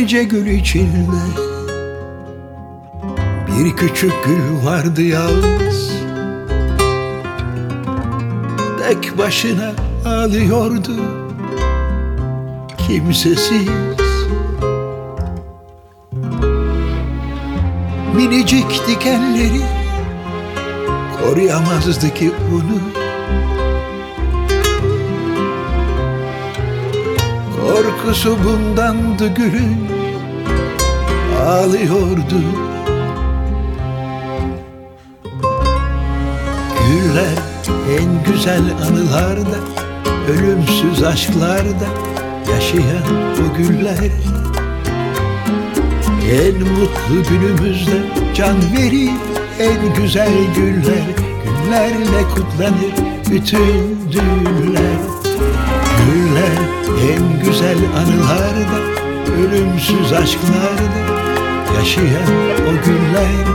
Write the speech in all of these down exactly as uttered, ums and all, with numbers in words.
Binlerce gül içinde bir küçük gül vardı yalnız. Tek başına ağlıyordu, kimsesiz. Minicik dikenleri koruyamazdı ki onu. Korkusu bundandı gülün, ağlıyordu. Güller en güzel anılarda, ölümsüz aşklarda yaşayan o güller. En mutlu günümüzde can verir en güzel güller. Günlerle kutlanır bütün düğünler. Güller en güzel anılarda, ölümsüz aşklarda yaşayan o güller.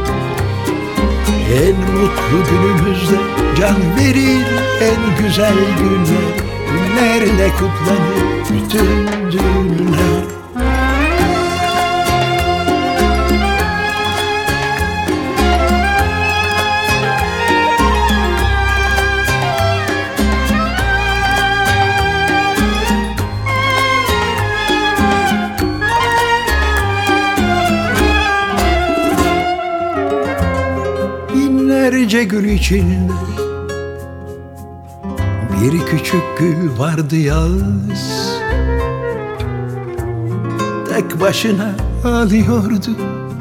En mutlu günümüzde can verir en güzel günler. Günlerle kutlanır bütün düğünler. Binlerce gül içinde bir küçük gül vardı yalnız. Tek başına ağlıyordu,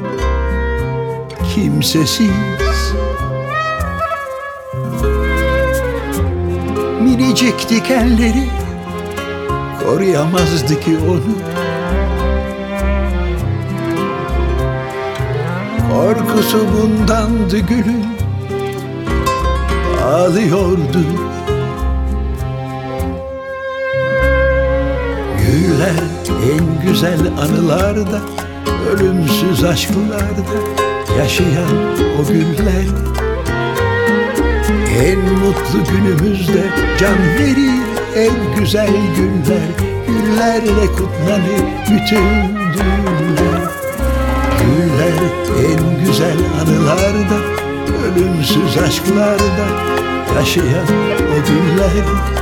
kimsesiz. Minicik dikenleri koruyamazdı ki onu. Korkusu bundandı gülün, ağlıyordu. Güller en güzel anılarda, ölümsüz aşklarda yaşayan o güller. En mutlu günümüzde can verir en güzel günler. Günlerle kutlanır bütün düğünler. Güller en güzel anılarda, ölümsüz aşklarda yaşayan o günler.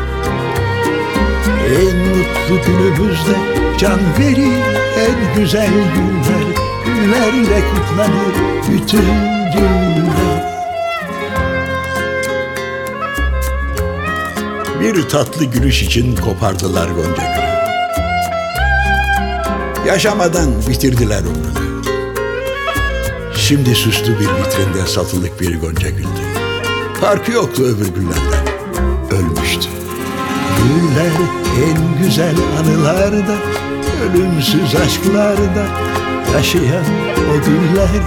En mutlu günümüzde can verir en güzel günler. Günlerle kutlanır bütün düğünler. Bir tatlı gülüş için kopardılar gonca gülü. Yaşamadan bitirdiler ömrünü. Şimdi süslü bir vitrinde satılık bir gonca güldü. Farkı yoktu öbür güllerden, ölmüştü. Güller en güzel anılarda, ölümsüz aşklarda yaşayan o güller.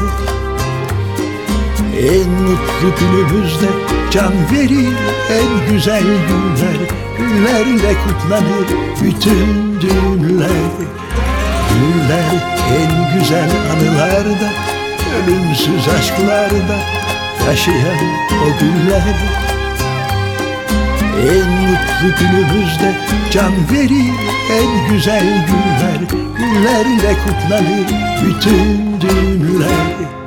En mutlu günümüzde can verir en güzel günler. Günlerle kutlanır bütün düğünler. Güller en güzel anılarda, ölümsüz aşklarda yaşayan o güller. En mutlu günümüzde can verir en güzel günler. Günlerle kutlanır bütün düğünler.